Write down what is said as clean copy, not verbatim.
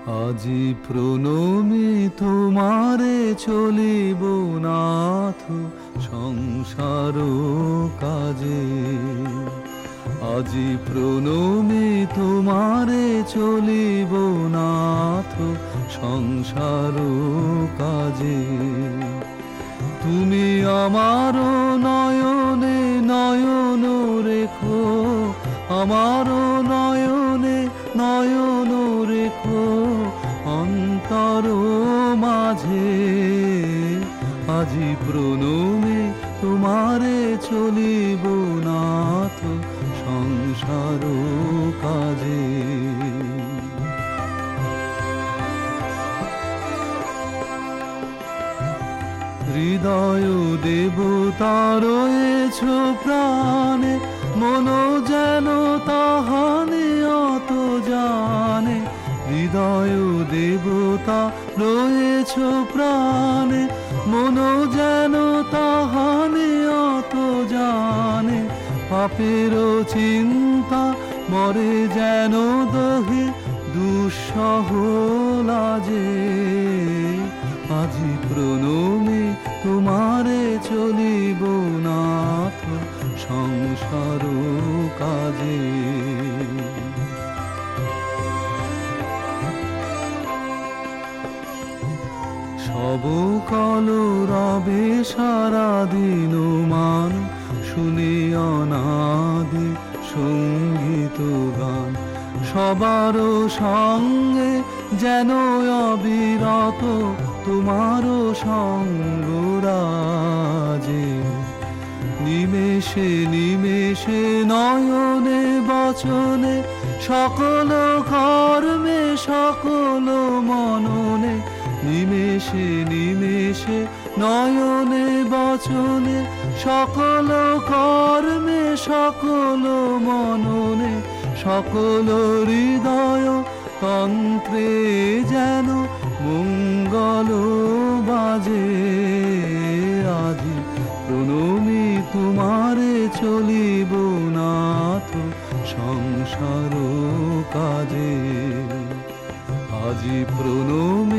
আজি প্রণমে তোমারে চলিব নাথ সংসার কাজে। আজি প্রণমে তোমারে চলিব নাথ সংসার কাজে। তুমি আমার নয়নে নয়ন রেখো, আমার নয়নে নয়ন রেখো অন্তর মাঝে। আজি প্রণমে তোমারে চলিব নাথ সংসার কাজে। হৃদয় দেবতা রয়েছ প্রাণে, মন যেন তাহানে অত জানে। হৃদয় দেবতা রয়েছ প্রাণে, মন যেন তাহানে অত জানে। পাপের চিন্তা মরে যেন দহে দুঃসহ লাজে। আজি প্রণমে তোমারে চলিব নাথ সংসার কাজে। সব কল রবে সারা দিন মান, শুনি অনাদি সঙ্গীত গান। সবার সঙ্গে যেন অবিরত তোমার সঙ্গ রাজে। নিমেষে নিমেষে নয়নে বচনে, সকল কর্মে সকল মননে। নিমেষে নিমেষে নয়নে বচনে, সকল কর্মে সকল মননে। সকল হৃদয় তন্ত্রে যেন মঙ্গল বাজে। আজি প্রণমে তোমারে চলিব নাথ সংসার কাজে। আজি প্রণমে